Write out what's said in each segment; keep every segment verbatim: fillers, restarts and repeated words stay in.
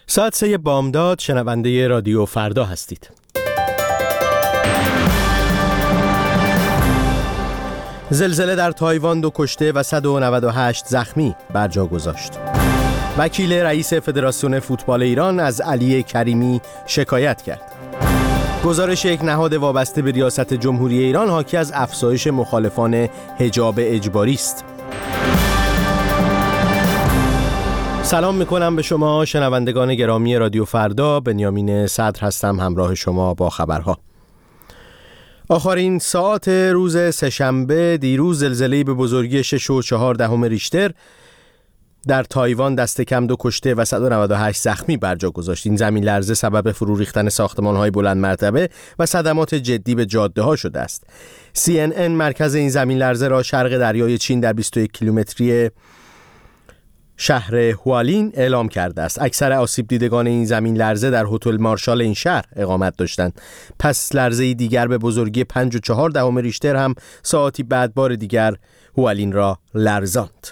ساعت سه بامداد شنونده رادیو فردا هستید. زلزله در تایوان دو کشته و صد و نود و هشت زخمی بر جا گذاشت. وکیل رئیس فدراسیون فوتبال ایران از علی کریمی شکایت کرد. گزارش یک نهاد وابسته به ریاست جمهوری ایران حاکی از افزایش مخالفان حجاب اجباری است. سلام میکنم به شما شنوندگان گرامی رادیو فردا. بنیامین صدر هستم همراه شما با خبرها. آخرین ساعت روز سه‌شنبه دیروز زلزله‌ای به بزرگی شش و چهار دهم ریشتر در تایوان دست کم دو کشته و صد و نود و هشت زخمی بر جا گذاشت. این زمین لرزه سبب فرو ریختن ساختمان‌های بلند مرتبه و صدمات جدی به جاده‌ها شده است. سی ان ان مرکز این زمین لرزه را شرق دریای چین در بیست و یک کیلومتری شهر هوالین اعلام کرده است. اکثر آسیب دیدگان این زمین لرزه در هتل مارشال این شهر اقامت داشتند. پس لرزه دیگر به بزرگی پنج و چهار دهم ریشتر هم ساعتی بعد بار دیگر هوالین را لرزاند.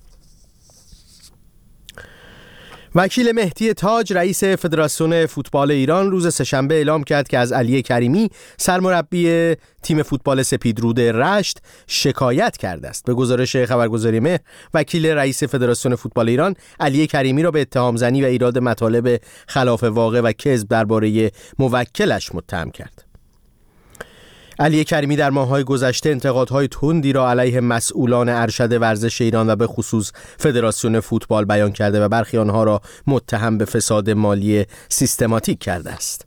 وکیل مهدی تاج رئیس فدراسیون فوتبال ایران روز سه‌شنبه اعلام کرد که از علی کریمی سرمربی تیم فوتبال سپیدرود رشت شکایت کرده است. به گزارش خبرگزاری مهر، وکیل رئیس فدراسیون فوتبال ایران علی کریمی را به اتهام زنی و ایراد مطالب خلاف واقع و کذب درباره موکلش متهم کرد. علی کریمی در ماه‌های گذشته انتقادهای تندی را علیه مسئولان ارشد ورزش ایران و به خصوص فدراسیون فوتبال بیان کرده و برخی آنها را متهم به فساد مالی سیستماتیک کرده است.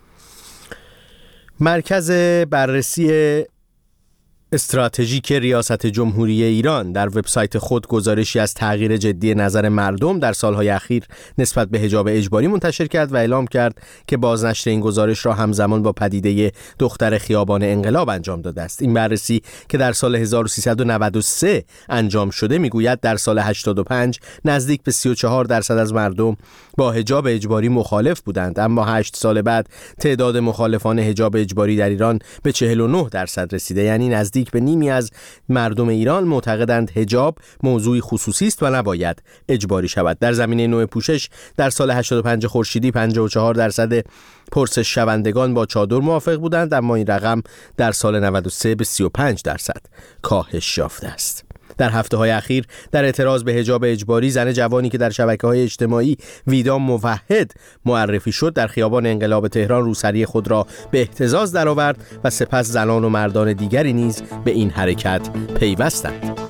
مرکز بررسی استراتژیک ریاست جمهوری ایران در وبسایت خود گزارشی از تغییر جدی نظر مردم در سالهای اخیر نسبت به حجاب اجباری منتشر کرد و اعلام کرد که بازنشر این گزارش را همزمان با پدیده دختر خیابان انقلاب انجام داده است. این بررسی که در سال هزار و سیصد و نود و سه انجام شده میگوید در سال هشتاد و پنج نزدیک به سی و چهار درصد از مردم با حجاب اجباری مخالف بودند، اما هشت سال بعد تعداد مخالفان حجاب اجباری در ایران به چهل و نه درصد رسیده، یعنی نزدیک به نیمی از مردم ایران معتقدند حجاب موضوعی خصوصی است و نباید اجباری شود. در زمینه نوع پوشش در سال هشتاد و پنج خورشیدی پنجاه و چهار درصد پرسش شوندگان با چادر موافق بودند، اما این رقم در سال نود و سه به سی و پنج درصد کاهش یافته است. در هفته‌های اخیر در اعتراض به حجاب اجباری، زن جوانی که در شبکه‌های اجتماعی ویدا موحد معرفی شد در خیابان انقلاب تهران روسری خود را به اهتزاز درآورد و سپس زنان و مردان دیگری نیز به این حرکت پیوستند.